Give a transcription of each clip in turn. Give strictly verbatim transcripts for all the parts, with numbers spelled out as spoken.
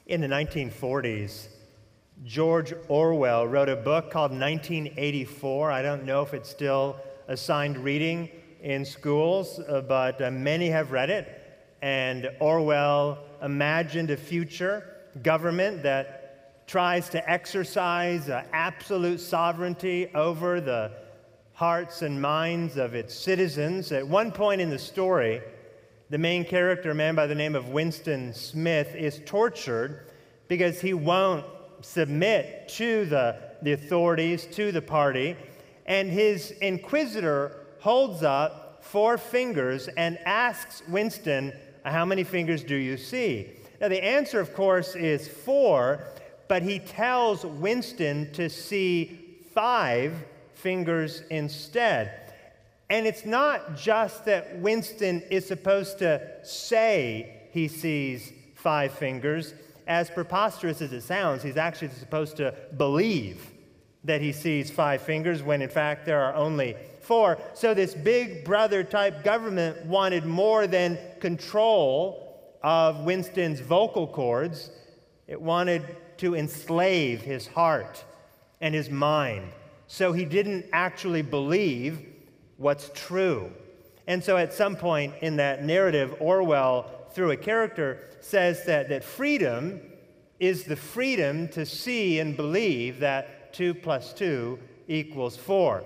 In the nineteen forties, George Orwell wrote a book called nineteen eighty-four. I don't know if it's still assigned reading in schools, uh, but uh, many have read it. And Orwell imagined a future government that tries to exercise uh, absolute sovereignty over the hearts and minds of its citizens. At one point in the story, the main character, a man by the name of Winston Smith, is tortured because he won't submit to the, the authorities, to the party, and his inquisitor holds up four fingers and asks Winston, how many fingers do you see? Now the answer, of course, is four, but he tells Winston to see five fingers instead. And it's not just that Winston is supposed to say he sees five fingers. As preposterous as it sounds, he's actually supposed to believe that he sees five fingers when in fact there are only four. So this big brother type government wanted more than control of Winston's vocal cords. It wanted to enslave his heart and his mind. So he didn't actually believe what's true. And so at some point in that narrative, Orwell, through a character, says that, that freedom is the freedom to see and believe that two plus two equals four.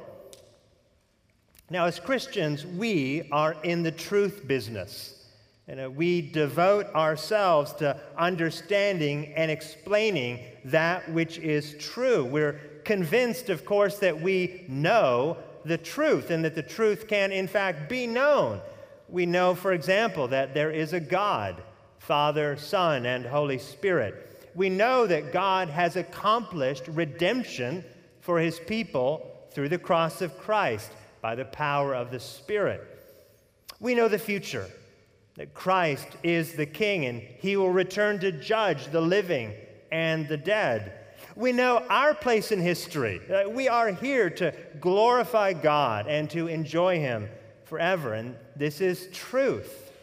Now, as Christians, we are in the truth business. And uh, we devote ourselves to understanding and explaining that which is true. We're convinced, of course, that we know the truth and that the truth can, in fact, be known. We know, for example, that there is a God, Father, Son, and Holy Spirit. We know that God has accomplished redemption for his people through the cross of Christ by the power of the Spirit. We know the future, that Christ is the King and he will return to judge the living and the dead. We know our place in history. Uh, we are here to glorify God and to enjoy him forever, and this is truth.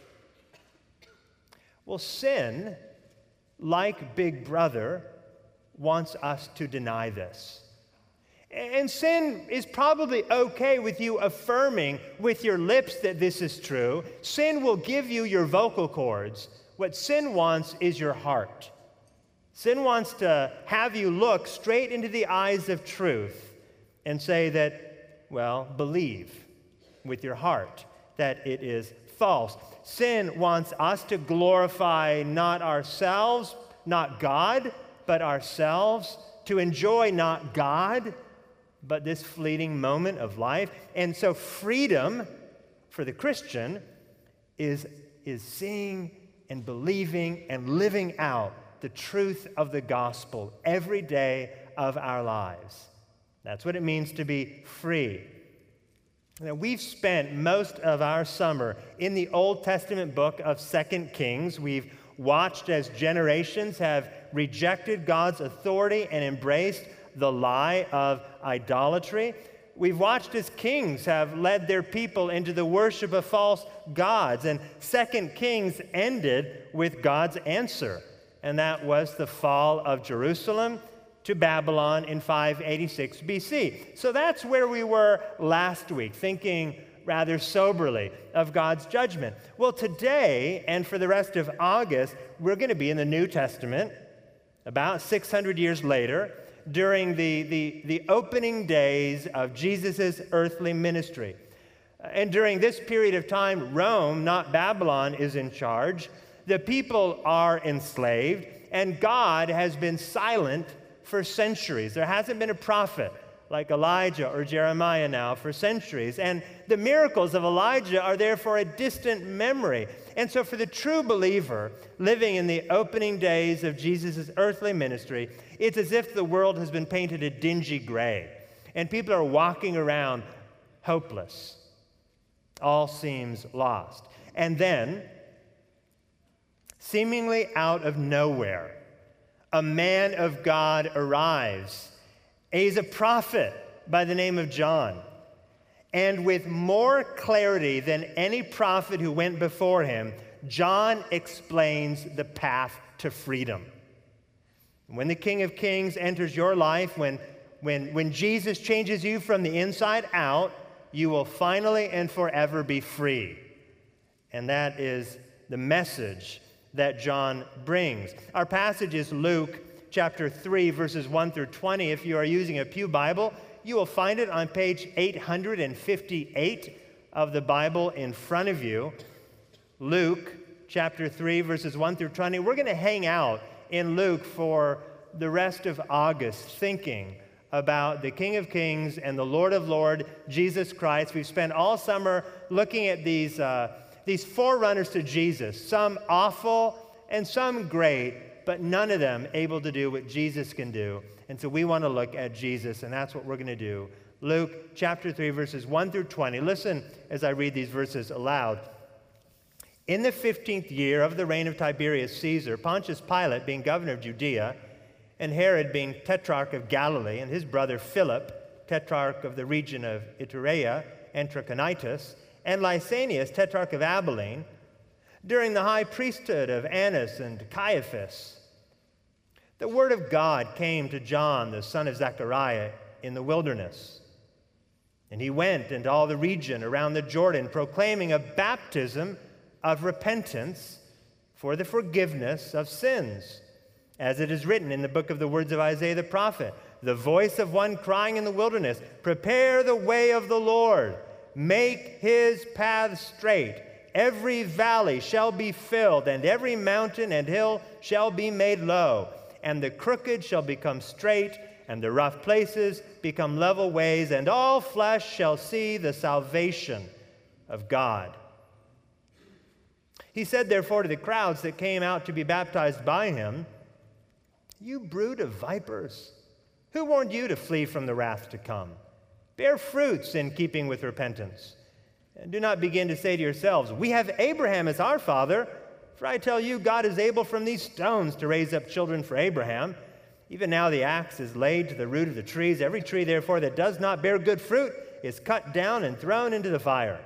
Well, sin, like Big Brother, wants us to deny this. And sin is probably okay with you affirming with your lips that this is true. Sin will give you your vocal cords. What sin wants is your heart. Sin wants to have you look straight into the eyes of truth and say that, well, believe with your heart that it is false. Sin wants us to glorify not ourselves, not God, but ourselves, to enjoy not God, but this fleeting moment of life. And so freedom for the Christian is, is seeing and believing and living out the truth of the gospel every day of our lives. That's what it means to be free. Now, we've spent most of our summer in the Old Testament book of Second Kings. We've watched as generations have rejected God's authority and embraced the lie of idolatry. We've watched as kings have led their people into the worship of false gods. And Second Kings ended with God's answer, and that was the fall of Jerusalem to Babylon in five eighty-six B C. So that's where we were last week, thinking rather soberly of God's judgment. Well, today and for the rest of August, we're going to be in the New Testament, about six hundred years later, during the, the, the opening days of Jesus' earthly ministry. And during this period of time, Rome, not Babylon, is in charge. The people are enslaved, and God has been silent for centuries. There hasn't been a prophet like Elijah or Jeremiah now for centuries. And the miracles of Elijah are therefore a distant memory. And so for the true believer living in the opening days of Jesus' earthly ministry, it's as if the world has been painted a dingy gray, and people are walking around hopeless. All seems lost. And then, seemingly out of nowhere, a man of God arrives. He's a prophet by the name of John. And with more clarity than any prophet who went before him, John explains the path to freedom. When the King of Kings enters your life, when, when, when Jesus changes you from the inside out, you will finally and forever be free. And that is the message that John brings. Our passage is Luke chapter three, verses one through twenty. If you are using a Pew Bible, you will find it on page eight hundred fifty-eight of the Bible in front of you. Luke chapter three, verses one through twenty. We're going to hang out in Luke for the rest of August thinking about the King of Kings and the Lord of Lords, Jesus Christ. We've spent all summer looking at these, uh, these forerunners to Jesus, some awful and some great, but none of them able to do what Jesus can do. And so we want to look at Jesus, and that's what we're going to do. Luke chapter three, verses one through twenty. Listen as I read these verses aloud. In the fifteenth year of the reign of Tiberius Caesar, Pontius Pilate being governor of Judea, and Herod being tetrarch of Galilee, and his brother Philip, tetrarch of the region of Iturea and Trachonitis, and Lysanias, tetrarch of Abilene, during the high priesthood of Annas and Caiaphas, the word of God came to John, the son of Zechariah, in the wilderness. And he went into all the region around the Jordan, proclaiming a baptism of repentance for the forgiveness of sins, as it is written in the book of the words of Isaiah the prophet, the voice of one crying in the wilderness, prepare the way of the Lord, make his path straight. Every valley shall be filled, and every mountain and hill shall be made low, and the crooked shall become straight, and the rough places become level ways, and all flesh shall see the salvation of God. He said, therefore, to the crowds that came out to be baptized by him, you brood of vipers, who warned you to flee from the wrath to come? Bear fruits in keeping with repentance. And do not begin to say to yourselves, we have Abraham as our father. For I tell you, God is able from these stones to raise up children for Abraham. Even now the axe is laid to the root of the trees. Every tree, therefore, that does not bear good fruit is cut down and thrown into the fire.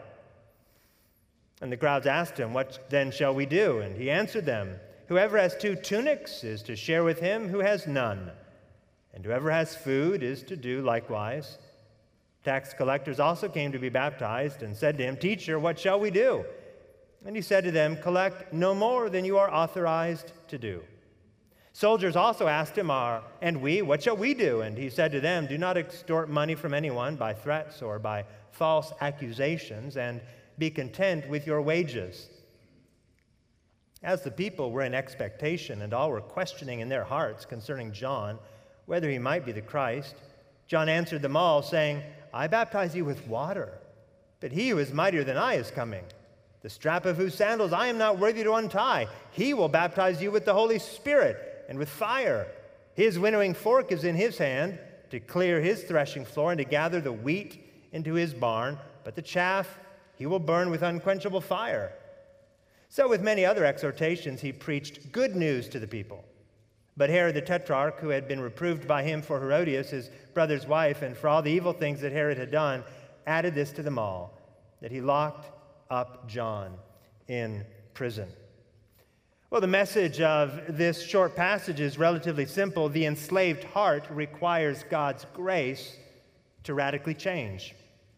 And the crowds asked him, what then shall we do? And he answered them, whoever has two tunics is to share with him who has none. And whoever has food is to do likewise. Tax collectors also came to be baptized and said to him, teacher, what shall we do? And he said to them, collect no more than you are authorized to do. Soldiers also asked him, Are, and we, what shall we do? And he said to them, do not extort money from anyone by threats or by false accusations, and be content with your wages. As the people were in expectation, and all were questioning in their hearts concerning John, whether he might be the Christ, John answered them all, saying, I baptize you with water, but he who is mightier than I is coming, the strap of whose sandals I am not worthy to untie. He will baptize you with the Holy Spirit and with fire. His winnowing fork is in his hand to clear his threshing floor and to gather the wheat into his barn, but the chaff he will burn with unquenchable fire. So with many other exhortations he preached good news to the people. But Herod the Tetrarch, who had been reproved by him for Herodias, his brother's wife, and for all the evil things that Herod had done, added this to them all, that he locked up John in prison. Well, the message of this short passage is relatively simple. The enslaved heart requires God's grace to radically change.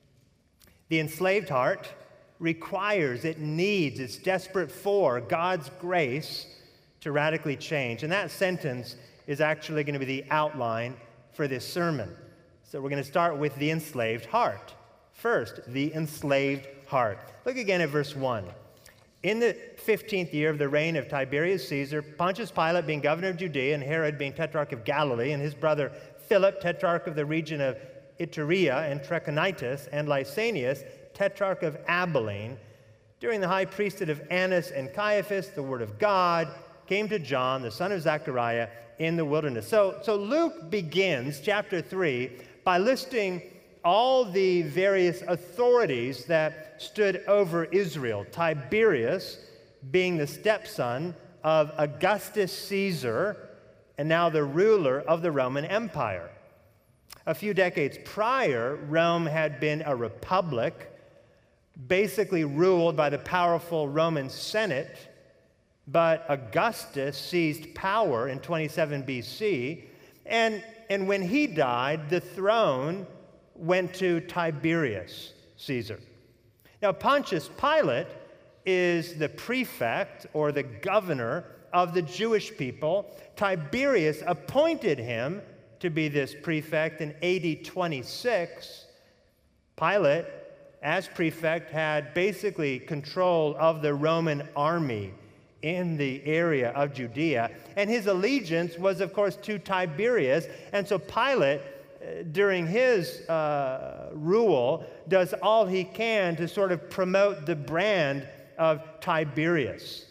The enslaved heart requires, it needs, it's desperate for God's grace to radically change. And that sentence is actually going to be the outline for this sermon. So we're going to start with the enslaved heart. First, the enslaved heart. Look again at verse one. In the fifteenth year of the reign of Tiberius Caesar, Pontius Pilate being governor of Judea, and Herod being tetrarch of Galilee, and his brother Philip, tetrarch of the region of Iturea and Trachonitis, and Lysanias, tetrarch of Abilene, during the high priesthood of Annas and Caiaphas, the word of God came to John, the son of Zechariah, in the wilderness. So, so Luke begins chapter three by listing all the various authorities that stood over Israel. Tiberius being the stepson of Augustus Caesar, and now the ruler of the Roman Empire. A few decades prior, Rome had been a republic, basically ruled by the powerful Roman Senate, But Augustus seized power in twenty-seven B C, and, and when he died, the throne went to Tiberius Caesar. Now, Pontius Pilate is the prefect or the governor of the Jewish people. Tiberius appointed him to be this prefect in A D twenty-six. Pilate, as prefect, had basically control of the Roman army in the area of Judea, and his allegiance was, of course, to Tiberius. And so Pilate, during his uh, rule, does all he can to sort of promote the brand of Tiberius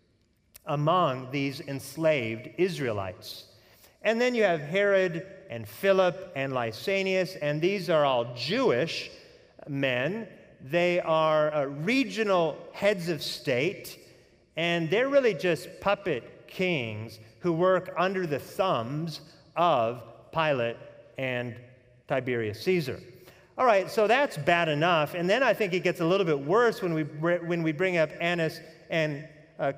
among these enslaved Israelites. And then you have Herod and Philip and Lysanias, and these are all Jewish men. They are uh, regional heads of state, and they're really just puppet kings who work under the thumbs of Pilate and Tiberius Caesar. All right, so that's bad enough, and then I think it gets a little bit worse when we when we bring up Annas and uh,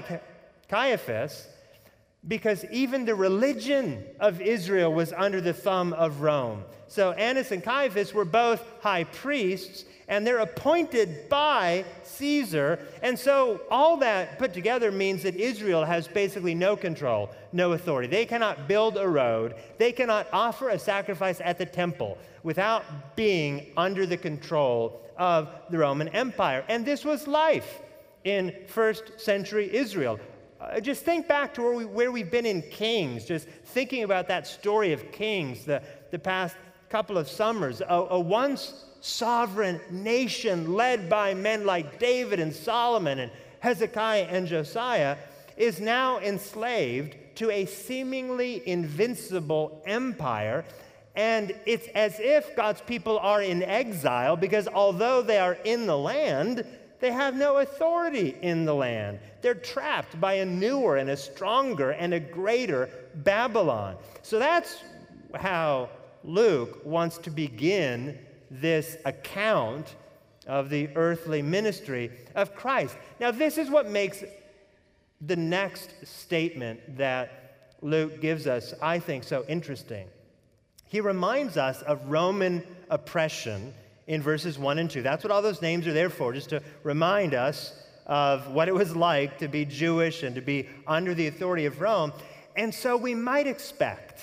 Caiaphas, because even the religion of Israel was under the thumb of Rome. So Annas and Caiaphas were both high priests, and they're appointed by Caesar. And so all that put together means that Israel has basically no control, no authority. They cannot build a road. They cannot offer a sacrifice at the temple without being under the control of the Roman Empire. And this was life in first century Israel. Uh, just think back to where, we, where we've been in Kings, just thinking about that story of Kings the, the past couple of summers. A, a once sovereign nation led by men like David and Solomon and Hezekiah and Josiah is now enslaved to a seemingly invincible empire. And it's as if God's people are in exile, because although they are in the land, they have no authority in the land. They're trapped by a newer and a stronger and a greater Babylon. So that's how Luke wants to begin this account of the earthly ministry of Christ. Now, this is what makes the next statement that Luke gives us, I think, so interesting. He reminds us of Roman oppression in verses one and two. That's what all those names are there for, just to remind us of what it was like to be Jewish and to be under the authority of Rome. And so we might expect,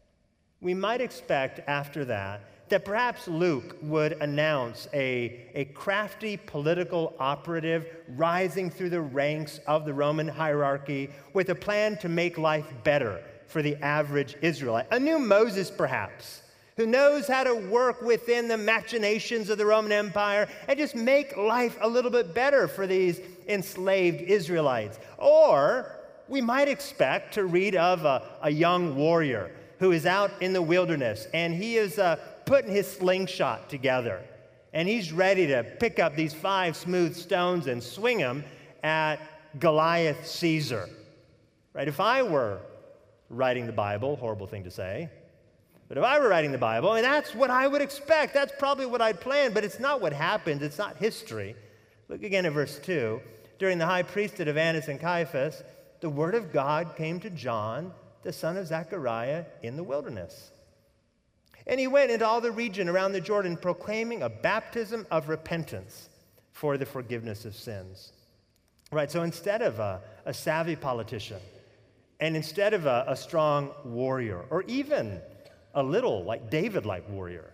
we might expect after that, that perhaps Luke would announce a, a crafty political operative rising through the ranks of the Roman hierarchy with a plan to make life better for the average Israelite. A new Moses, perhaps, who knows how to work within the machinations of the Roman Empire and just make life a little bit better for these enslaved Israelites. Or we might expect to read of a, a young warrior who is out in the wilderness, and he is uh, putting his slingshot together, and he's ready to pick up these five smooth stones and swing them at Goliath Caesar. Right? If I were writing the Bible, horrible thing to say, but if I were writing the Bible, I mean, that's what I would expect. That's probably what I'd plan, but it's not what happened. It's not history. Look again at verse two. During the high priesthood of Annas and Caiaphas, the word of God came to John, the son of Zechariah, in the wilderness. And he went into all the region around the Jordan, proclaiming a baptism of repentance for the forgiveness of sins. Right, so instead of a, a savvy politician, and instead of a, a strong warrior, or even a little, like David-like warrior,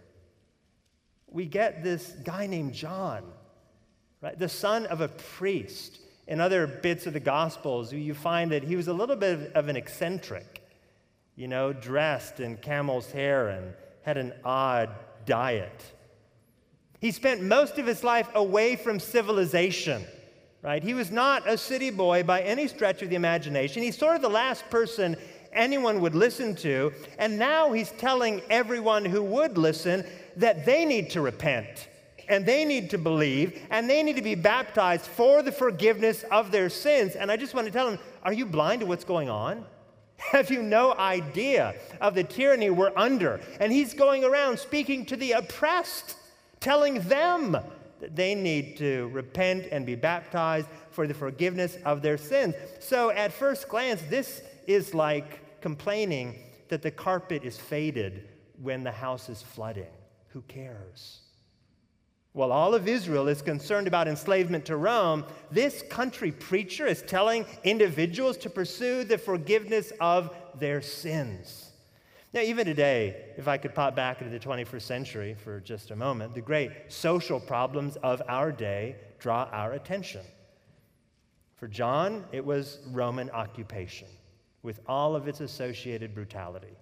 we get this guy named John, right? The son of a priest. In other bits of the Gospels, you find that he was a little bit of an eccentric, you know, dressed in camel's hair and had an odd diet. He spent most of his life away from civilization, right? He was not a city boy by any stretch of the imagination. He's sort of the last person anyone would listen to, and now he's telling everyone who would listen that they need to repent, and they need to believe, and they need to be baptized for the forgiveness of their sins. And I just want to tell them, are you blind to what's going on? Have you no idea of the tyranny we're under? And he's going around speaking to the oppressed, telling them that they need to repent and be baptized for the forgiveness of their sins. So at first glance, this is like complaining that the carpet is faded when the house is flooding. Who cares? While all of Israel is concerned about enslavement to Rome, this country preacher is telling individuals to pursue the forgiveness of their sins. Now, even today, if I could pop back into the twenty-first century for just a moment, the great social problems of our day draw our attention. For John, it was Roman occupation, with all of its associated brutality.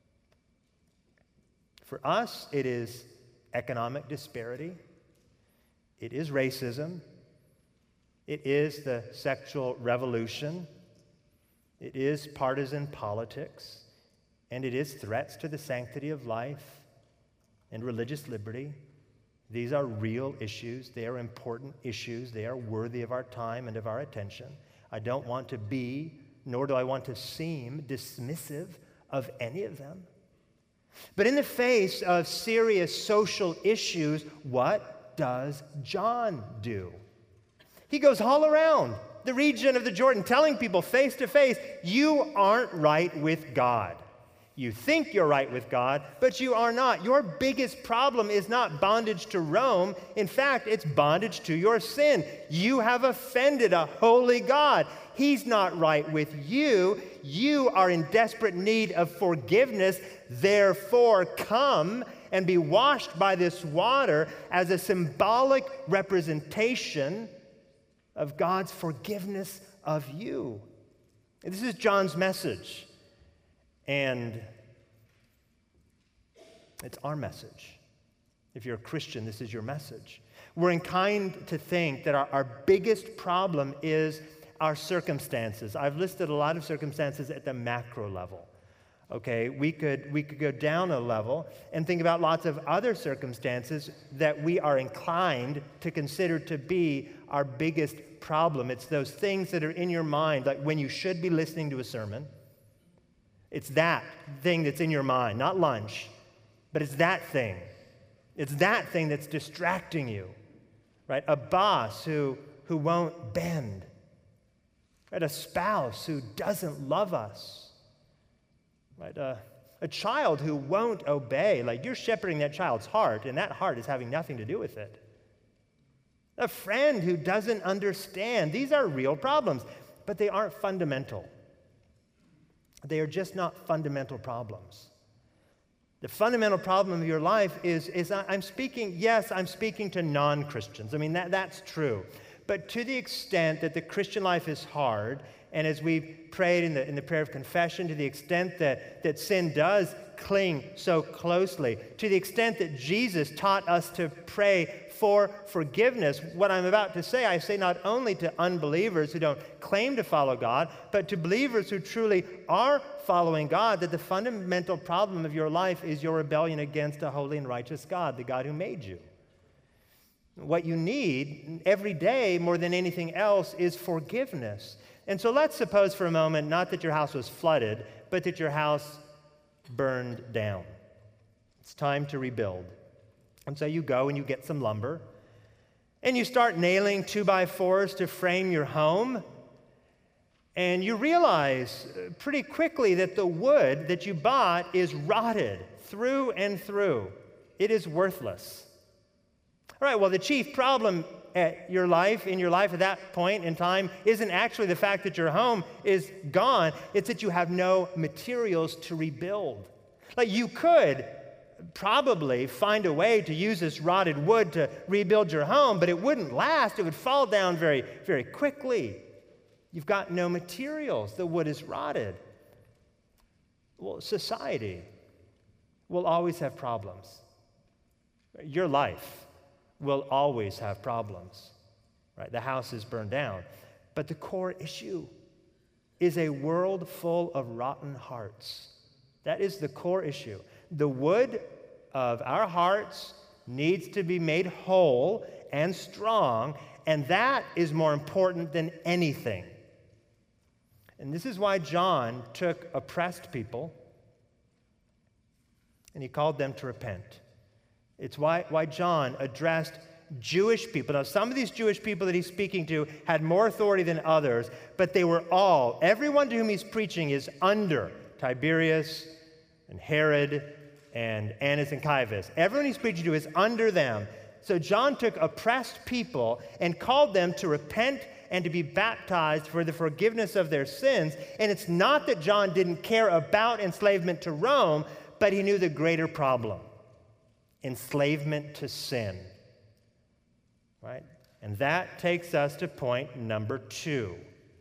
For us, it is economic disparity. It is racism. It is the sexual revolution. It is partisan politics. And it is threats to the sanctity of life and religious liberty. These are real issues. They are important issues. They are worthy of our time and of our attention. I don't want to be, nor do I want to seem dismissive of any of them. But in the face of serious social issues, what does John do? He goes all around the region of the Jordan telling people face to face, you aren't right with God. You think you're right with God, but you are not. Your biggest problem is not bondage to Rome. In fact, it's bondage to your sin. You have offended a holy God. He's not right with you. You are in desperate need of forgiveness. Therefore, come and be washed by this water as a symbolic representation of God's forgiveness of you. And this is John's message. And it's our message. If you're a Christian, this is your message. We're inclined to think that our, our biggest problem is our circumstances. I've listed a lot of circumstances at the macro level. Okay, we could, we could go down a level and think about lots of other circumstances that we are inclined to consider to be our biggest problem. It's those things that are in your mind, like when you should be listening to a sermon. It's that thing that's in your mind, not lunch, but it's that thing. It's that thing that's distracting you, right? A boss who, who won't bend, right? A spouse who doesn't love us, right? A, a child who won't obey. Like you're shepherding that child's heart, and that heart is having nothing to do with it. A friend who doesn't understand. These are real problems, but they aren't fundamental. They are just not fundamental problems. The fundamental problem of your life is, is I'm speaking, yes, I'm speaking to non-Christians. I mean, that, that's true. But to the extent that the Christian life is hard, and as we've prayed in the, in the prayer of confession, to the extent that, that sin does cling so closely, to the extent that Jesus taught us to pray for forgiveness, what I'm about to say, I say not only to unbelievers who don't claim to follow God, but to believers who truly are following God, that the fundamental problem of your life is your rebellion against a holy and righteous God, the God who made you. What you need every day more than anything else is forgiveness. And so let's suppose for a moment, not that your house was flooded, but that your house burned down. It's time to rebuild. And so you go and you get some lumber, and you start nailing two-by-fours to frame your home, and you realize pretty quickly that the wood that you bought is rotted through and through. It is worthless. All right, well, the chief problem at your life, in your life at that point in time, isn't actually the fact that your home is gone. It's that you have no materials to rebuild. Like you could probably find a way to use this rotted wood to rebuild your home, but it wouldn't last. It would fall down very, very quickly. You've got no materials. The wood is rotted. Well, society will always have problems. Your life will always have problems, right? The house is burned down. But the core issue is a world full of rotten hearts. That is the core issue. The wood of our hearts needs to be made whole and strong, and that is more important than anything. And this is why John took oppressed people and he called them to repent. It's why, why John addressed Jewish people. Now, some of these Jewish people that he's speaking to had more authority than others, but they were all, everyone to whom he's preaching is under Tiberius and Herod and Annas and Caiaphas. Everyone he's preaching to is under them. So John took oppressed people and called them to repent and to be baptized for the forgiveness of their sins. And it's not that John didn't care about enslavement to Rome, but he knew the greater problem: enslavement to sin. Right? And that takes us to point number two.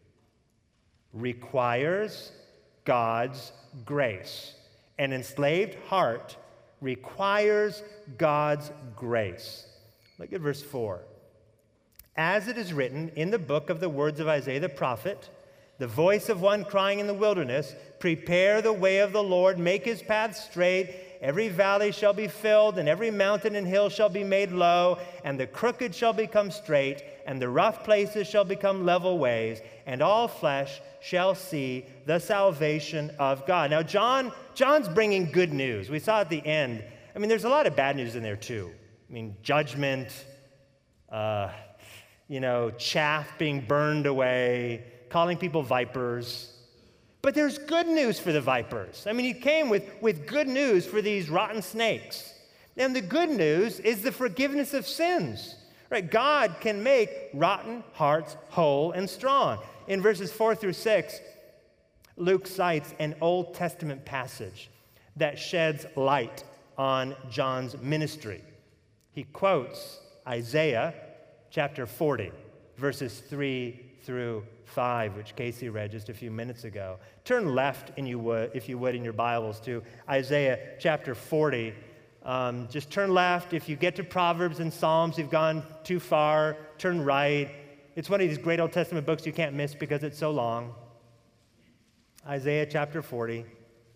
Requires God's grace. An enslaved heart requires God's grace. Look at verse four. As it is written in the book of the words of Isaiah the prophet, the voice of one crying in the wilderness, prepare the way of the Lord, make his path straight. Every valley shall be filled, and every mountain and hill shall be made low, and the crooked shall become straight, and the rough places shall become level ways, and all flesh shall see the salvation of God. Now, John, John's bringing good news. We saw at the end, I mean, there's a lot of bad news in there too. I mean, judgment, uh, you know, chaff being burned away, calling people vipers. But there's good news for the vipers. I mean, he came with, with good news for these rotten snakes. And the good news is the forgiveness of sins. Right? God can make rotten hearts whole and strong. In verses four through six, Luke cites an Old Testament passage that sheds light on John's ministry. He quotes Isaiah chapter forty, verses three through five, which Casey read just a few minutes ago. Turn left, in you would, if you would, in your Bibles to Isaiah chapter forty. Um, just turn left. If you get to Proverbs and Psalms, you've gone too far. Turn right. It's one of these great Old Testament books you can't miss because it's so long. Isaiah chapter forty.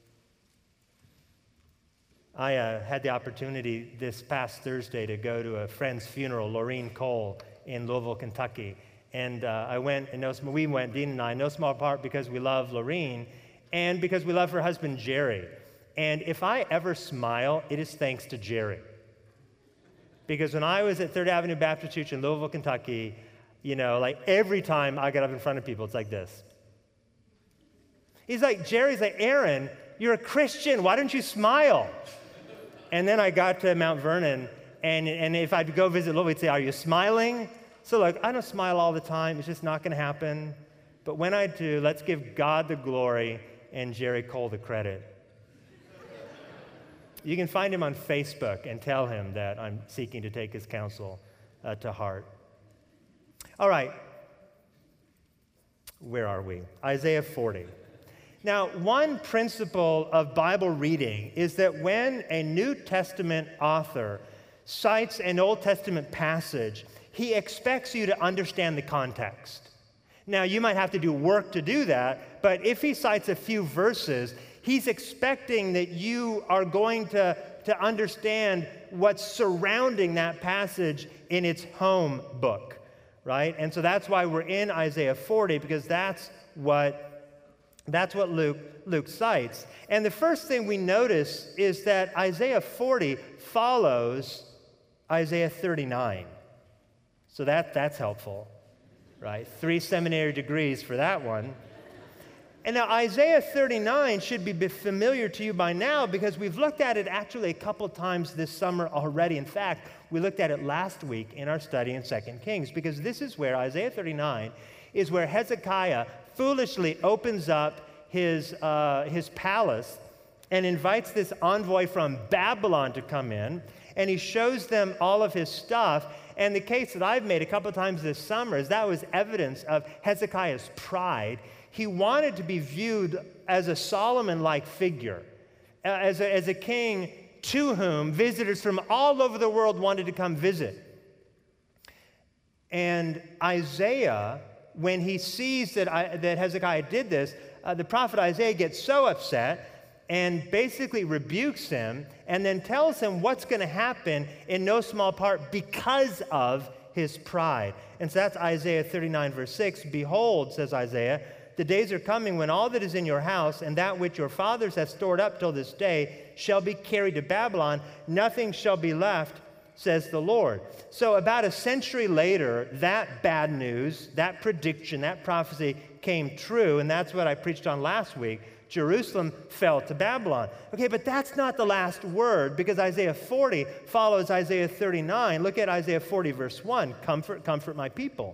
I uh, had the opportunity this past Thursday to go to a friend's funeral, Laureen Cole, in Louisville, Kentucky. And uh, I went, and no, we went, Dean and I, no small part because we love Laureen and because we love her husband, Jerry. And if I ever smile, it is thanks to Jerry. Because when I was at Third Avenue Baptist Church in Louisville, Kentucky, you know, like every time I got up in front of people, it's like this. He's like, Jerry's like, Aaron, you're a Christian. Why don't you smile? And then I got to Mount Vernon, and, and if I'd go visit Louisville, he'd say, are you smiling? So look, I don't smile all the time. It's just not going to happen. But when I do, let's give God the glory and Jerry Cole the credit. You can find him on Facebook and tell him that I'm seeking to take his counsel uh, to heart. All right. Where are we? Isaiah forty. Now, one principle of Bible reading is that when a New Testament author cites an Old Testament passage, he expects you to understand the context. Now, you might have to do work to do that, but if he cites a few verses, he's expecting that you are going to, to understand what's surrounding that passage in its home book, right? And so that's why we're in Isaiah forty, because that's what That's what Luke, Luke cites. And the first thing we notice is that Isaiah forty follows Isaiah thirty-nine. So that, that's helpful, right? Three seminary degrees for that one. And now Isaiah thirty-nine should be familiar to you by now because we've looked at it actually a couple times this summer already. In fact, we looked at it last week in our study in Second Kings, because this is where Isaiah thirty-nine is where Hezekiah foolishly opens up his, uh, his palace and invites this envoy from Babylon to come in, and he shows them all of his stuff. And the case that I've made a couple times this summer is that was evidence of Hezekiah's pride. He wanted to be viewed as a Solomon-like figure, as a, as a king to whom visitors from all over the world wanted to come visit. And Isaiah, when he sees that, I, that Hezekiah did this, uh, the prophet Isaiah gets so upset and basically rebukes him and then tells him what's going to happen in no small part because of his pride. And so that's Isaiah thirty-nine, verse six. Behold, says Isaiah, the days are coming when all that is in your house and that which your fathers have stored up till this day shall be carried to Babylon. Nothing shall be left, says the Lord. So about a century later, that bad news, that prediction, that prophecy came true, and that's what I preached on last week. Jerusalem fell to Babylon. Okay, but that's not the last word, because Isaiah forty follows Isaiah thirty-nine. Look at Isaiah forty, verse one. Comfort, comfort my people,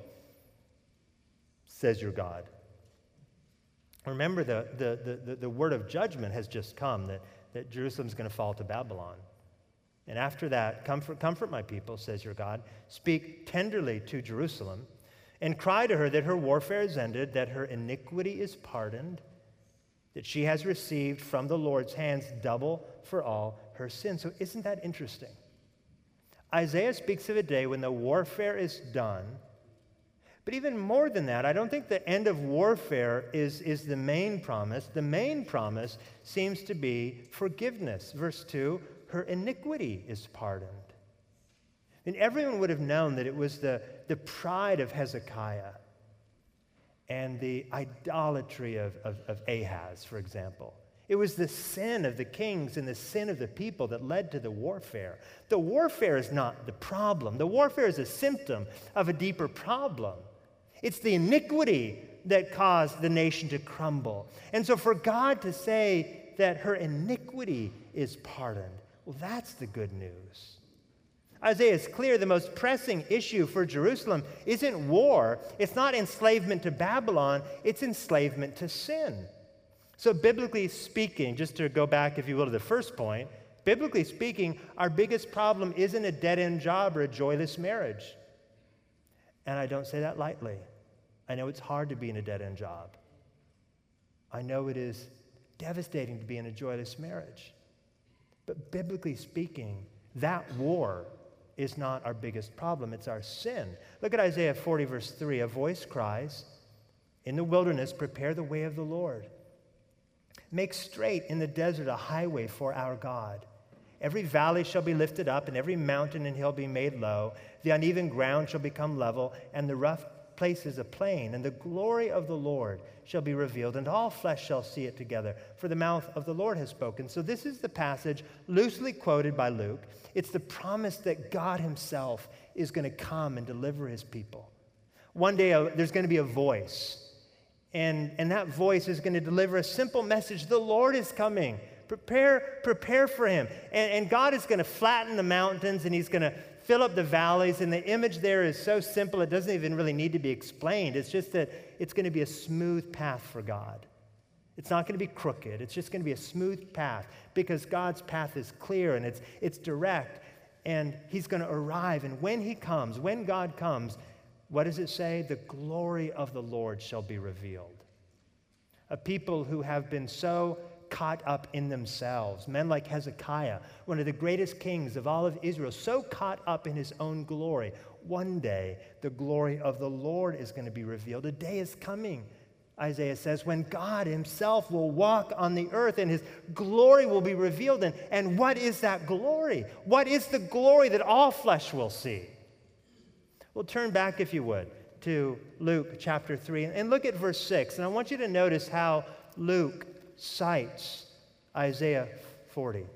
says your God. Remember, the, the, the, the word of judgment has just come, that, that Jerusalem's going to fall to Babylon. And after that, comfort, comfort my people, says your God. Speak tenderly to Jerusalem and cry to her that her warfare is ended, that her iniquity is pardoned, that she has received from the Lord's hands double for all her sins. So isn't that interesting? Isaiah speaks of a day when the warfare is done. But even more than that, I don't think the end of warfare is, is the main promise. The main promise seems to be forgiveness. Verse two, her iniquity is pardoned. And everyone would have known that it was the, the pride of Hezekiah and the idolatry of, of, of Ahaz, for example. It was the sin of the kings and the sin of the people that led to the warfare. The warfare is not the problem. The warfare is a symptom of a deeper problem. It's the iniquity that caused the nation to crumble. And so for God to say that her iniquity is pardoned, well, that's the good news. Isaiah is clear the most pressing issue for Jerusalem isn't war. It's not enslavement to Babylon. It's enslavement to sin. So biblically speaking, just to go back, if you will, to the first point, biblically speaking, our biggest problem isn't a dead-end job or a joyless marriage. And I don't say that lightly. I know it's hard to be in a dead-end job. I know it is devastating to be in a joyless marriage. But biblically speaking, that war is not our biggest problem. It's our sin. Look at Isaiah forty, verse three. A voice cries, in the wilderness, prepare the way of the Lord. Make straight in the desert a highway for our God. Every valley shall be lifted up, and every mountain and hill be made low. The uneven ground shall become level, and the rough places a plain. And the glory of the Lord shall be revealed, and all flesh shall see it together, for the mouth of the Lord has spoken. So this is the passage loosely quoted by Luke. It's the promise that God himself is going to come and deliver his people. One day uh, there's going to be a voice, and, and that voice is going to deliver a simple message. The Lord is coming. Prepare, prepare for him. And, and God is going to flatten the mountains, and he's going to fill up the valleys. And the image there is so simple, it doesn't even really need to be explained. It's just that it's going to be a smooth path for God. It's not going to be crooked. It's just going to be a smooth path because God's path is clear and it's, it's direct. And he's going to arrive. And when he comes, when God comes, what does it say? The glory of the Lord shall be revealed. A people who have been so caught up in themselves, men like Hezekiah, one of the greatest kings of all of Israel, so caught up in his own glory. One day, the glory of the Lord is going to be revealed. A day is coming, Isaiah says, when God himself will walk on the earth and his glory will be revealed. And, and what is that glory? What is the glory that all flesh will see? Well, turn back, if you would, to Luke chapter three and look at verse six. And I want you to notice how Luke cites Isaiah forty.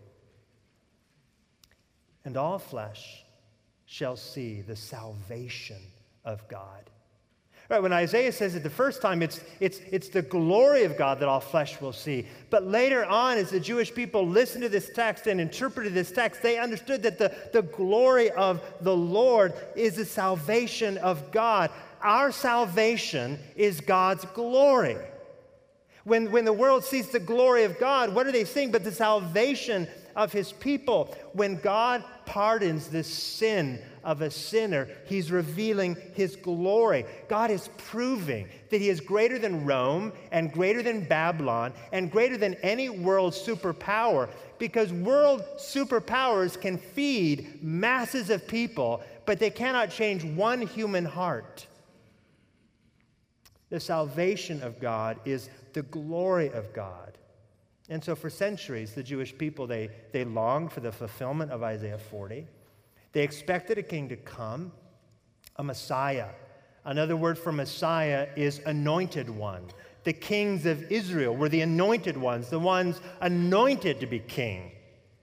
And all flesh shall see the salvation of God. Right, when Isaiah says it the first time, it's, it's, it's the glory of God that all flesh will see. But later on, as the Jewish people listened to this text and interpreted this text, they understood that the, the glory of the Lord is the salvation of God. Our salvation is God's glory. When, when the world sees the glory of God, what are they seeing but the salvation of his people? When God pardons the sin of a sinner, he's revealing his glory. God is proving that he is greater than Rome and greater than Babylon and greater than any world superpower, because world superpowers can feed masses of people, but they cannot change one human heart. The salvation of God is the glory of God. And so for centuries, the Jewish people, they, they longed for the fulfillment of Isaiah forty. They expected a king to come, a Messiah. Another word for Messiah is anointed one. The kings of Israel were the anointed ones, the ones anointed to be king.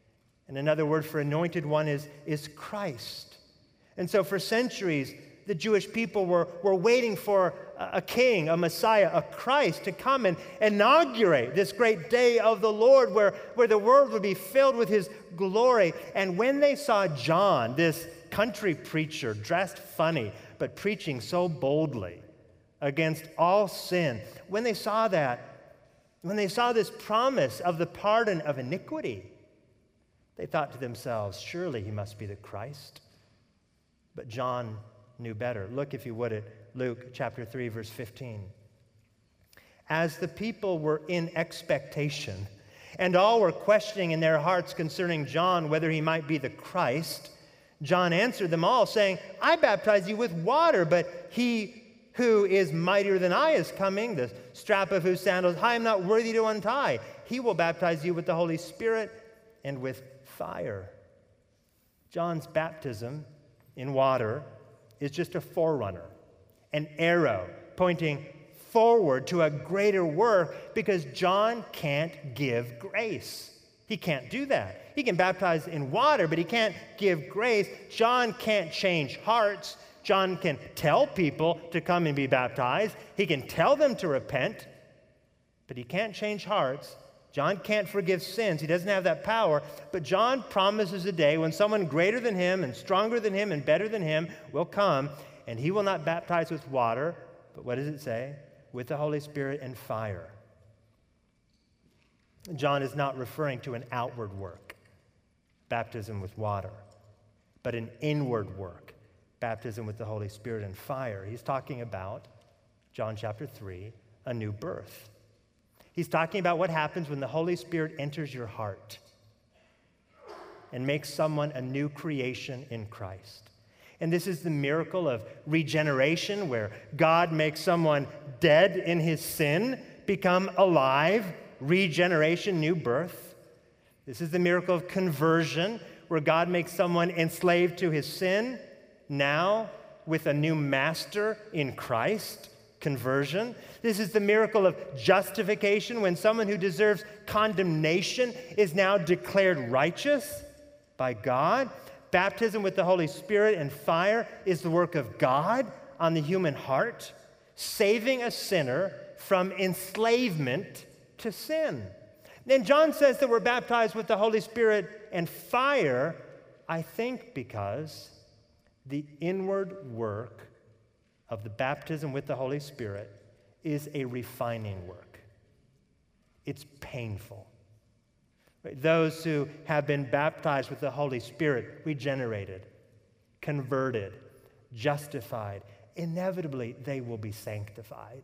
And another word for anointed one is, is Christ. And so for centuries, the Jewish people were, were waiting for a, a king, a Messiah, a Christ to come and inaugurate this great day of the Lord where, where the world would be filled with his glory. And when they saw John, this country preacher, dressed funny, but preaching so boldly against all sin, when they saw that, when they saw this promise of the pardon of iniquity, they thought to themselves, surely he must be the Christ. But John knew better. Look, if you would, at Luke chapter three, verse fifteen. As the people were in expectation, and all were questioning in their hearts concerning John whether he might be the Christ, John answered them all, saying, I baptize you with water, but he who is mightier than I is coming, the strap of whose sandals I am not worthy to untie. He will baptize you with the Holy Spirit and with fire. John's baptism in water is just a forerunner, an arrow pointing forward to a greater work, because John can't give grace. He can't do that. He can baptize in water, but he can't give grace. John can't change hearts. John can tell people to come and be baptized. He can tell them to repent, but he can't change hearts. John can't forgive sins. He doesn't have that power. But John promises a day when someone greater than him and stronger than him and better than him will come, and he will not baptize with water, but what does it say? With the Holy Spirit and fire. John is not referring to an outward work, baptism with water, but an inward work, baptism with the Holy Spirit and fire. He's talking about, John chapter three, a new birth. He's talking about what happens when the Holy Spirit enters your heart and makes someone a new creation in Christ. And this is the miracle of regeneration, where God makes someone dead in his sin become alive, regeneration, new birth. This is the miracle of conversion, where God makes someone enslaved to his sin, now with a new master in Christ. Conversion. This is the miracle of justification, when someone who deserves condemnation is now declared righteous by God. Baptism with the Holy Spirit and fire is the work of God on the human heart, saving a sinner from enslavement to sin. And John says that we're baptized with the Holy Spirit and fire, I think because the inward work of the baptism with the Holy Spirit is a refining work. It's painful. Right? Those who have been baptized with the Holy Spirit, regenerated, converted, justified, inevitably they will be sanctified.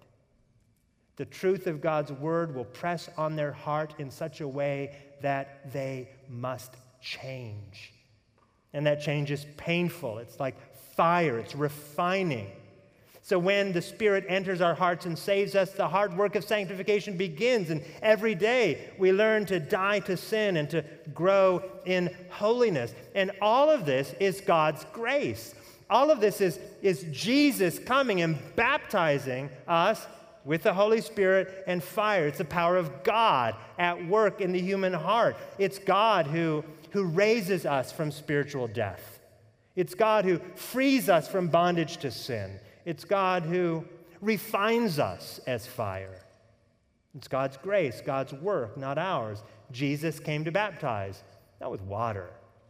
The truth of God's word will press on their heart in such a way that they must change. And that change is painful. It's like fire. It's refining. So when the Spirit enters our hearts and saves us, the hard work of sanctification begins. And every day we learn to die to sin and to grow in holiness. And all of this is God's grace. All of this is, is Jesus coming and baptizing us with the Holy Spirit and fire. It's the power of God at work in the human heart. It's God who, who raises us from spiritual death. It's God who frees us from bondage to sin. It's God who refines us as fire. It's God's grace, God's work, not ours. Jesus came to baptize, not with water,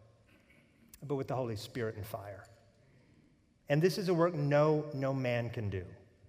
but with the Holy Spirit and fire. And this is a work no, no man can do.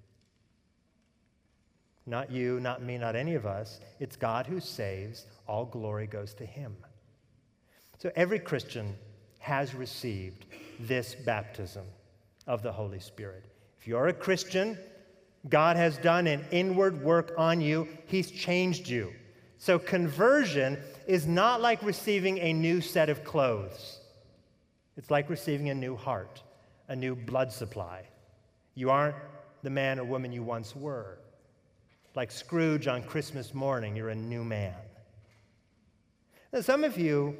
Not you, not me, not any of us. It's God who saves. All glory goes to him. So every Christian has received this baptism of the Holy Spirit. If you're a Christian, God has done an inward work on you. He's changed you. So conversion is not like receiving a new set of clothes. It's like receiving a new heart, a new blood supply. You aren't the man or woman you once were. Like Scrooge on Christmas morning, you're a new man. Now, some of you,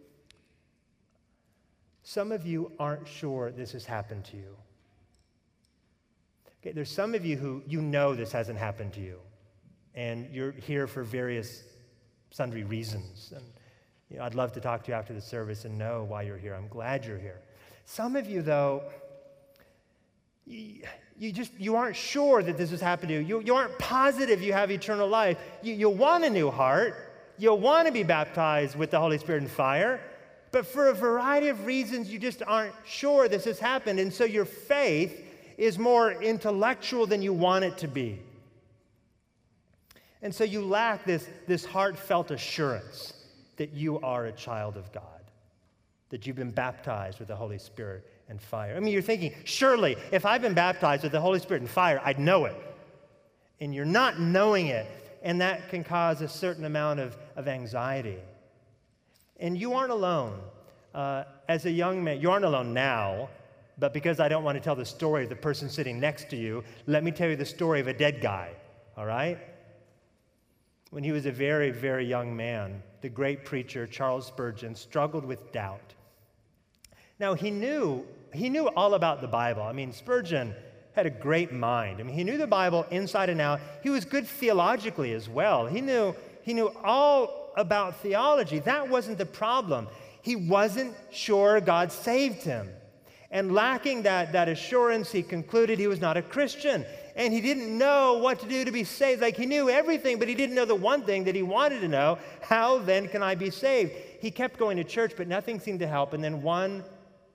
some of you aren't sure this has happened to you. Okay, there's some of you who you know this hasn't happened to you, and you're here for various sundry reasons. And You know, I'd love to talk to you after the service and know why you're here. I'm glad you're here. Some of you, though, you, you just you aren't sure that this has happened to you. You, you aren't positive you have eternal life. You, you want a new heart. You want to be baptized with the Holy Spirit and fire. But for a variety of reasons, you just aren't sure this has happened. And so your faith is more intellectual than you want it to be. And so you lack this, this heartfelt assurance that you are a child of God, that you've been baptized with the Holy Spirit and fire. I mean, you're thinking, surely, if I've been baptized with the Holy Spirit and fire, I'd know it. And you're not knowing it, and that can cause a certain amount of, of anxiety. And you aren't alone. Uh, as a young man, you aren't alone now, but because I don't want to tell the story of the person sitting next to you, let me tell you the story of a dead guy, all right? When he was a very, very young man, the great preacher Charles Spurgeon struggled with doubt. Now, he knew, he knew all about the Bible. I mean, Spurgeon had a great mind. I mean, he knew the Bible inside and out. He was good theologically as well. He knew, he knew all about theology. That wasn't the problem. He wasn't sure God saved him. And lacking that, that assurance, he concluded he was not a Christian. And he didn't know what to do to be saved. Like, he knew everything, but he didn't know the one thing that he wanted to know. How then can I be saved? He kept going to church, but nothing seemed to help. And then one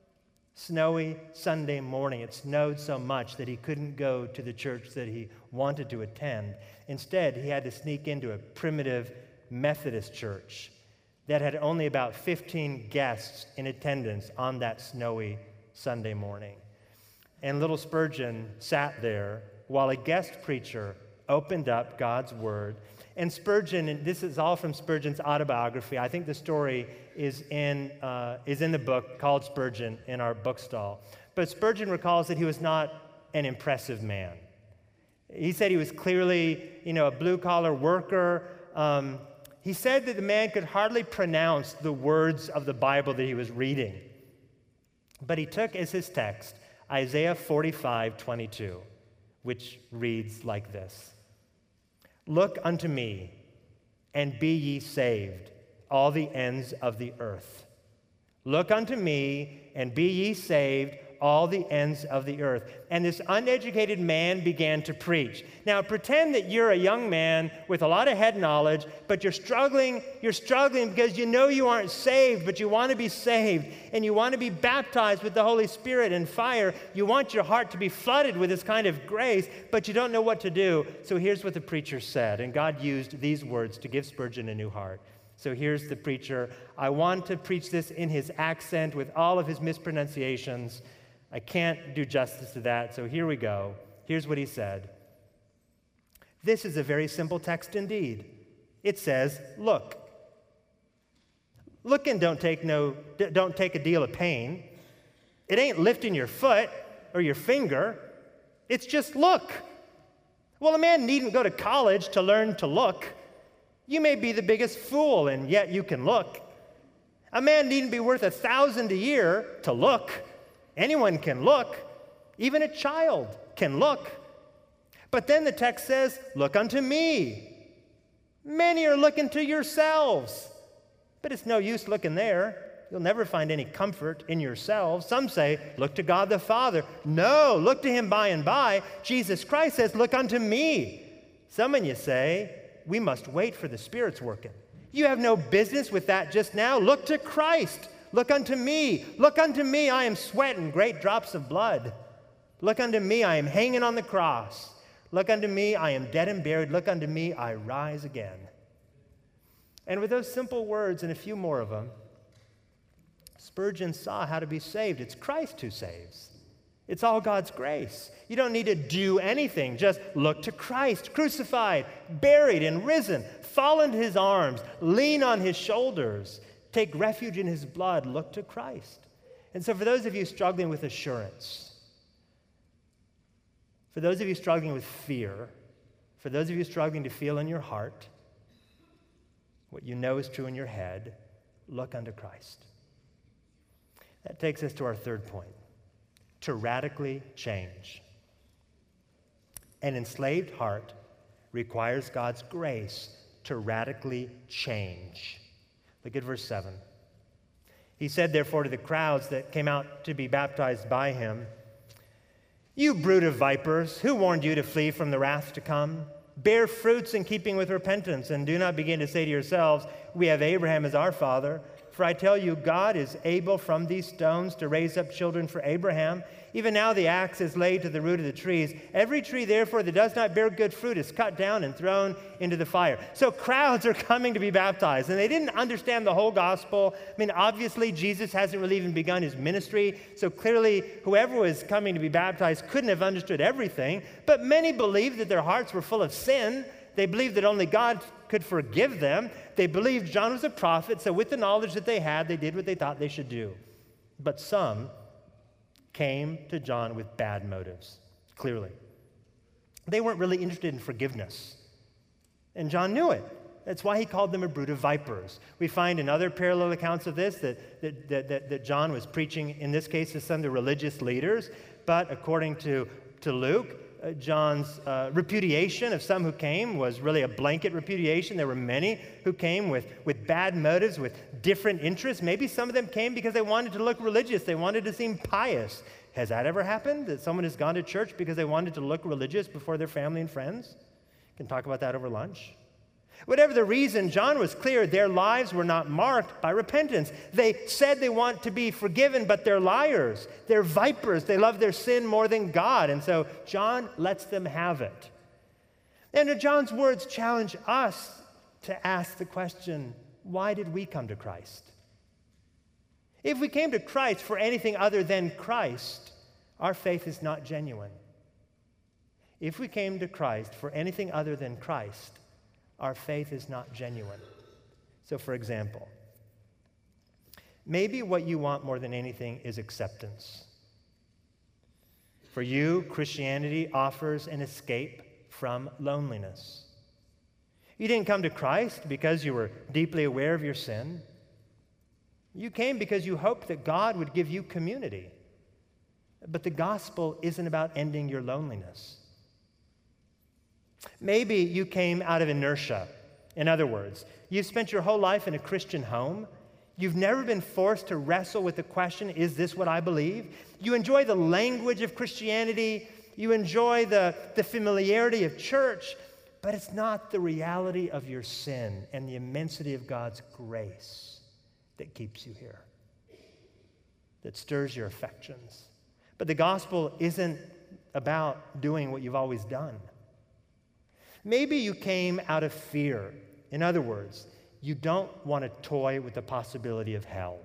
snowy Sunday morning, it snowed so much that he couldn't go to the church that he wanted to attend. Instead, he had to sneak into a primitive Methodist church that had only about fifteen guests in attendance on that snowy Sunday morning. And little Spurgeon sat there while a guest preacher opened up God's Word. And Spurgeon, and this is all from Spurgeon's autobiography. I think the story is in, uh, is in the book called Spurgeon in our bookstall. But Spurgeon recalls that he was not an impressive man. He said he was clearly, you know, a blue-collar worker. Um, he said that the man could hardly pronounce the words of the Bible that he was reading. But he took as his text Isaiah forty-five twenty-two, which reads like this: "Look unto me, and be ye saved, all the ends of the earth. Look unto me, and be ye saved, all the ends of the earth." And this uneducated man began to preach. Now, pretend that you're a young man with a lot of head knowledge, but you're struggling, you're struggling because you know you aren't saved, but you want to be saved, and you want to be baptized with the Holy Spirit and fire. You want your heart to be flooded with this kind of grace, but you don't know what to do. So here's what the preacher said, and God used these words to give Spurgeon a new heart. So here's the preacher. I want to preach this in his accent with all of his mispronunciations. I can't do justice to that, so here we go. Here's what he said. This is a very simple text indeed. It says, look. Look and don't take no, don't take a deal of pain. It ain't lifting your foot or your finger. It's just look. Well, a man needn't go to college to learn to look. You may be the biggest fool, and yet you can look. A man needn't be worth a thousand a year to look. Anyone can look. Even a child can look. But then the text says, look unto me. Many are looking to yourselves. But it's no use looking there. You'll never find any comfort in yourselves. Some say, look to God the Father. No, look to him by and by. Jesus Christ says, look unto me. Some of you say, we must wait for the Spirit's working. You have no business with that just now. Look to Christ. Look unto me. Look unto me. I am sweating great drops of blood. Look unto me. I am hanging on the cross. Look unto me. I am dead and buried. Look unto me. I rise again. And with those simple words and a few more of them, Spurgeon saw how to be saved. It's Christ who saves. It's all God's grace. You don't need to do anything. Just look to Christ, crucified, buried, and risen. Fall into his arms. Lean on his shoulders. Take refuge in his blood. Look to Christ. And so for those of you struggling with assurance, for those of you struggling with fear, for those of you struggling to feel in your heart what you know is true in your head, look unto Christ. That takes us to our third point. To radically change. An enslaved heart requires God's grace to radically change. Look at verse seven. He said, therefore, to the crowds that came out to be baptized by him, "You brood of vipers, who warned you to flee from the wrath to come? Bear fruits in keeping with repentance, and do not begin to say to yourselves, 'We have Abraham as our father.' For I tell you, God is able from these stones to raise up children for Abraham. Even now the axe is laid to the root of the trees. Every tree, therefore, that does not bear good fruit is cut down and thrown into the fire." So crowds are coming to be baptized, and they didn't understand the whole gospel. I mean, obviously, Jesus hasn't really even begun his ministry, so clearly whoever was coming to be baptized couldn't have understood everything. But many believed that their hearts were full of sin. They believed that only God could forgive them. They believed John was a prophet, so with the knowledge that they had, they did what they thought they should do. But some came to John with bad motives, clearly. They weren't really interested in forgiveness, and John knew it. That's why he called them a brood of vipers. We find in other parallel accounts of this that, that, that, that, that John was preaching, in this case, to some of the religious leaders, but according to, to Luke, Uh, John's uh, repudiation of some who came was really a blanket repudiation. There were many who came with, with bad motives, with different interests. Maybe some of them came because they wanted to look religious. They wanted to seem pious. Has that ever happened, that someone has gone to church because they wanted to look religious before their family and friends? Can talk about that over lunch. Whatever the reason, John was clear their lives were not marked by repentance. They said they want to be forgiven, but they're liars. They're vipers. They love their sin more than God. And so John lets them have it. And John's words challenge us to ask the question, why did we come to Christ? If we came to Christ for anything other than Christ, our faith is not genuine. If we came to Christ for anything other than Christ, our faith is not genuine. So, for example, maybe what you want more than anything is acceptance. For you, Christianity offers an escape from loneliness. You didn't come to Christ because you were deeply aware of your sin. You came because you hoped that God would give you community. But the gospel isn't about ending your loneliness. Maybe you came out of inertia. In other words, you've spent your whole life in a Christian home. You've never been forced to wrestle with the question, is this what I believe? You enjoy the language of Christianity. You enjoy the, the familiarity of church, but it's not the reality of your sin and the immensity of God's grace that keeps you here, that stirs your affections. But the gospel isn't about doing what you've always done. Maybe you came out of fear. In other words, you don't want to toy with the possibility of hell.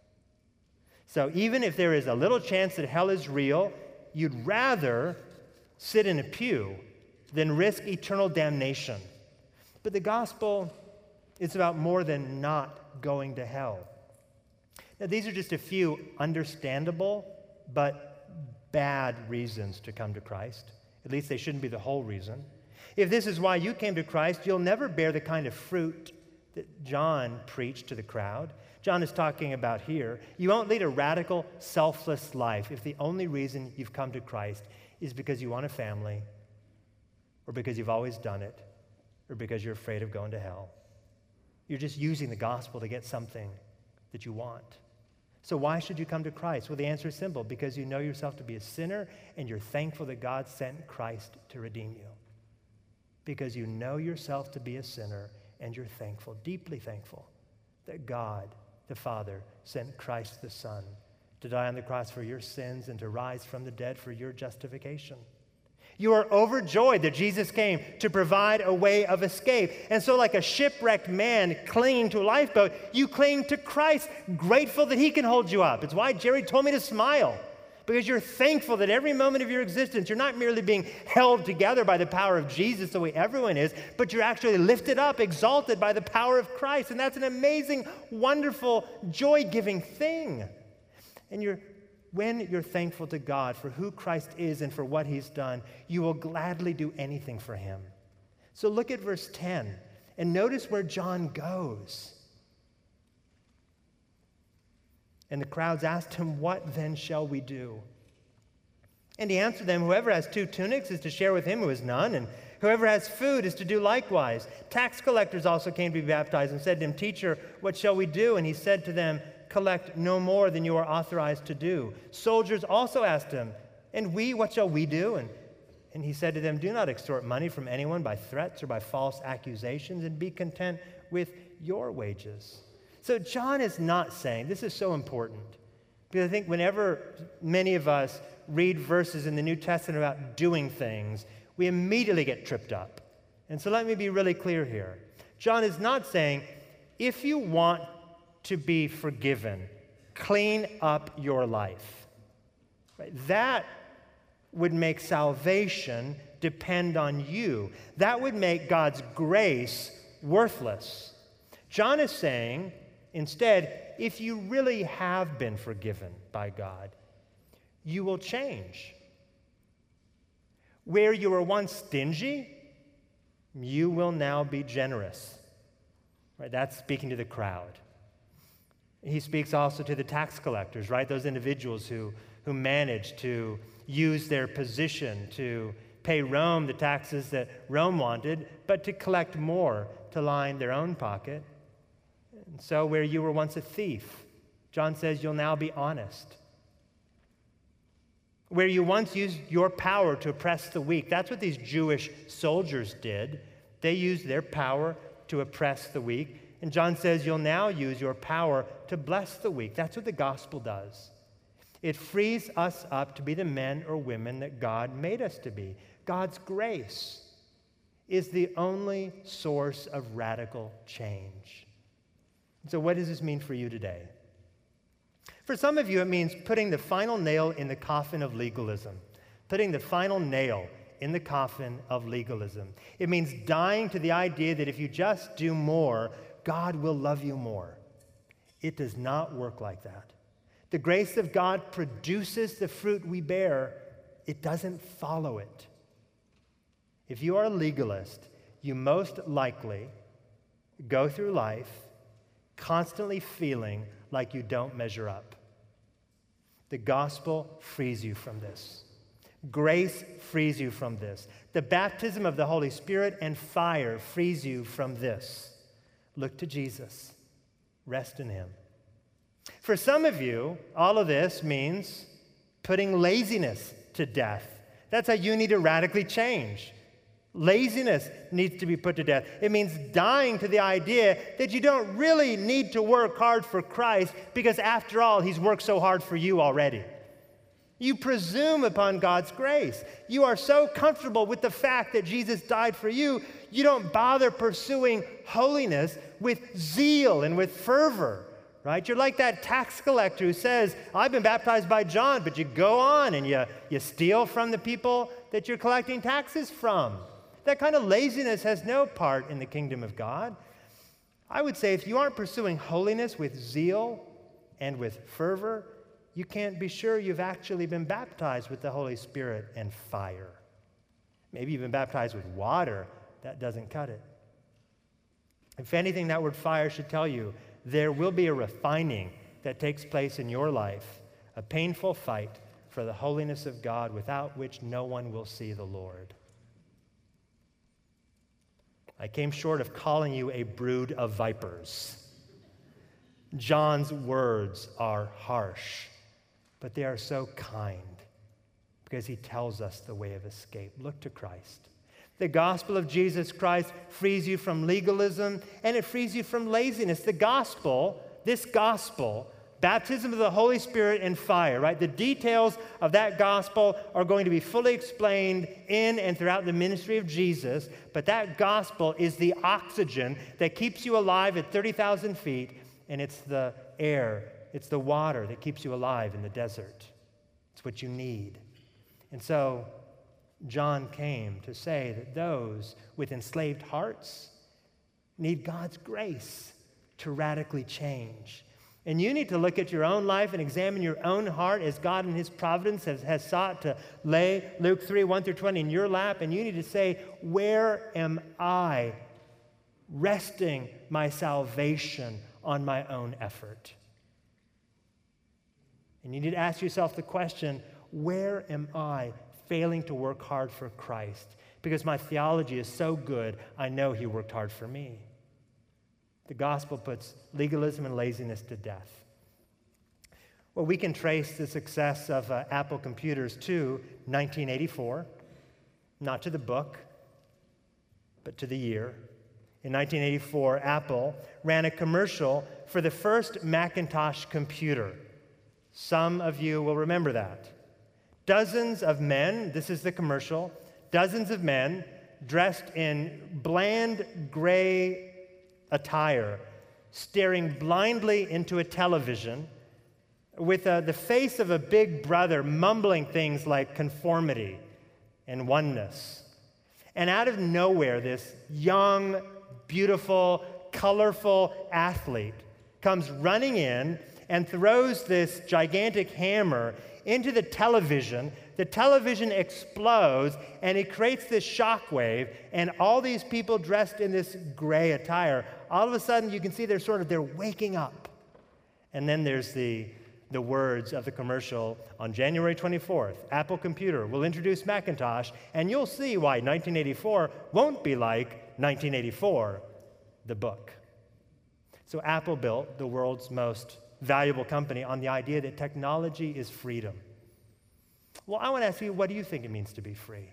So even if there is a little chance that hell is real, you'd rather sit in a pew than risk eternal damnation. But the gospel is about more than not going to hell. Now, these are just a few understandable but bad reasons to come to Christ. At least they shouldn't be the whole reason. If this is why you came to Christ, you'll never bear the kind of fruit that John preached to the crowd. John is talking about here. You won't lead a radical, selfless life if the only reason you've come to Christ is because you want a family, or because you've always done it, or because you're afraid of going to hell. You're just using the gospel to get something that you want. So why should you come to Christ? Well, the answer is simple. Because you know yourself to be a sinner, and you're thankful that God sent Christ to redeem you. Because you know yourself to be a sinner, and you're thankful, deeply thankful, that God, the Father, sent Christ the Son to die on the cross for your sins and to rise from the dead for your justification. You are overjoyed that Jesus came to provide a way of escape. And so like a shipwrecked man clinging to a lifeboat, you cling to Christ, grateful that he can hold you up. It's why Jerry told me to smile. Because you're thankful that every moment of your existence, you're not merely being held together by the power of Jesus the way everyone is, but you're actually lifted up, exalted by the power of Christ. And that's an amazing, wonderful, joy-giving thing. And you're, when you're thankful to God for who Christ is and for what he's done, you will gladly do anything for him. So look at verse ten and notice where John goes. And the crowds asked him, "What then shall we do?" And he answered them, "Whoever has two tunics is to share with him who has none, and Whoever has food is to do likewise. Tax collectors also came to be baptized and said to him, Teacher, what shall we do? And he said to them, Collect no more than you are authorized to do. Soldiers also asked him, And we, what shall we do? And, and he said to them, Do not extort money from anyone by threats or by false accusations, and be content with your wages. So John is not saying, this is so important, because I think whenever many of us read verses in the New Testament about doing things, we immediately get tripped up. And so let me be really clear here. John is not saying, if you want to be forgiven, clean up your life. Right? That would make salvation depend on you. That would make God's grace worthless. John is saying, instead, if you really have been forgiven by God, you will change. Where you were once stingy, you will now be generous. Right? That's speaking to the crowd. He speaks also to the tax collectors, right? Those individuals who, who managed to use their position to pay Rome the taxes that Rome wanted, but to collect more to line their own pocket. And so where you were once a thief, John says you'll now be honest. Where you once used your power to oppress the weak, that's what these Jewish soldiers did. They used their power to oppress the weak. And John says you'll now use your power to bless the weak. That's what the gospel does. It frees us up to be the men or women that God made us to be. God's grace is the only source of radical change. So what does this mean for you today? For some of you, it means putting the final nail in the coffin of legalism, putting the final nail in the coffin of legalism. It means dying to the idea that if you just do more, God will love you more. It does not work like that. The grace of God produces the fruit we bear. It doesn't follow it. If you are a legalist, you most likely go through life constantly feeling like you don't measure up. The gospel frees you from this. Grace frees you from this. The baptism of the Holy Spirit and fire frees you from this. Look to Jesus. Rest in him. For some of you, all of this means putting laziness to death. That's how you need to radically change. Laziness needs to be put to death. It means dying to the idea that you don't really need to work hard for Christ because, after all, he's worked so hard for you already. You presume upon God's grace. You are so comfortable with the fact that Jesus died for you, you don't bother pursuing holiness with zeal and with fervor, right? You're like that tax collector who says, I've been baptized by John, but you go on and you, you steal from the people that you're collecting taxes from. That kind of laziness has no part in the kingdom of God. I would say if you aren't pursuing holiness with zeal and with fervor, you can't be sure you've actually been baptized with the Holy Spirit and fire. Maybe you've been baptized with water. That doesn't cut it. If anything, that word fire should tell you there will be a refining that takes place in your life, a painful fight for the holiness of God without which no one will see the Lord. I came short of calling you a brood of vipers. John's words are harsh, but they are so kind because he tells us the way of escape. Look to Christ. The gospel of Jesus Christ frees you from legalism, and it frees you from laziness. The gospel, this gospel, baptism of the Holy Spirit and fire, right? The details of that gospel are going to be fully explained in and throughout the ministry of Jesus, but that gospel is the oxygen that keeps you alive at thirty thousand feet, and it's the air, it's the water that keeps you alive in the desert. It's what you need. And so John came to say that those with enslaved hearts need God's grace to radically change. And you need to look at your own life and examine your own heart as God in his providence has, has sought to lay Luke three, one through twenty in your lap. And you need to say, where am I resting my salvation on my own effort? And you need to ask yourself the question, where am I failing to work hard for Christ? because my theology is so good, I know he worked hard for me. The gospel puts legalism and laziness to death. Well, we can trace the success of uh, Apple computers to nineteen eighty-four, not to the book, but to the year. In nineteen eighty-four, Apple ran a commercial for the first Macintosh computer. Some of you will remember that. Dozens of men, this is the commercial, dozens of men dressed in bland gray attire, staring blindly into a television with uh, the face of a big brother mumbling things like conformity and oneness. And out of nowhere, this young, beautiful, colorful athlete comes running in and throws this gigantic hammer into the television. The television explodes, and it creates this shockwave, and all these people dressed in this gray attire, all of a sudden you can see they're sort of, they're waking up. And then there's the the words of the commercial on January twenty-fourth. Apple Computer will introduce Macintosh, and you'll see why nineteen eighty-four won't be like nineteen eighty-four, the book. So Apple built the world's most valuable company on the idea that technology is freedom. Well, I want to ask you, what do you think it means to be free?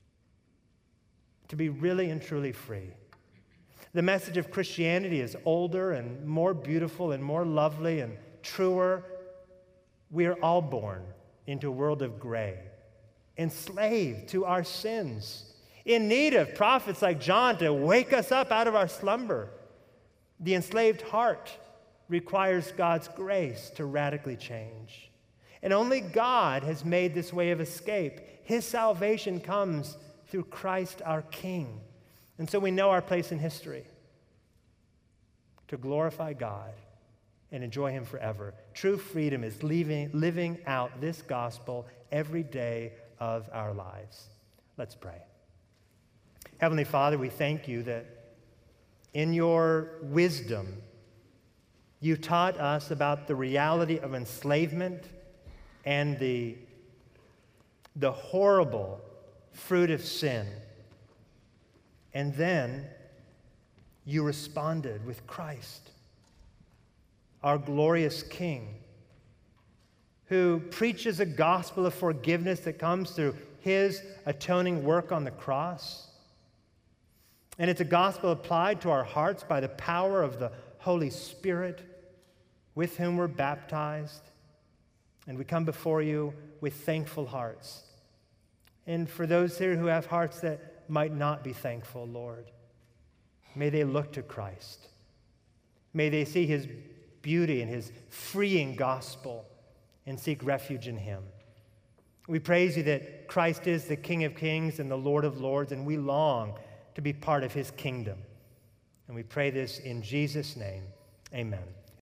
To be really and truly free. The message of Christianity is older and more beautiful and more lovely and truer. We are all born into a world of gray, enslaved to our sins, in need of prophets like John to wake us up out of our slumber. The enslaved heart requires God's grace to radically change. And only God has made this way of escape. His salvation comes through Christ our King. And so we know our place in history to glorify God and enjoy him forever. True freedom is living, living out this gospel every day of our lives. Let's pray. Heavenly Father, we thank you that in your wisdom, you taught us about the reality of enslavement and the, the horrible fruit of sin. And then you responded with Christ, our glorious King, who preaches a gospel of forgiveness that comes through his atoning work on the cross. And it's a gospel applied to our hearts by the power of the Holy Spirit, with whom we're baptized. And we come before you with thankful hearts. And for those here who have hearts that might not be thankful, Lord, may they look to Christ. May they see his beauty and his freeing gospel and seek refuge in him. We praise you that Christ is the King of Kings and the Lord of Lords, and we long to be part of his kingdom. And we pray this in Jesus' name. Amen.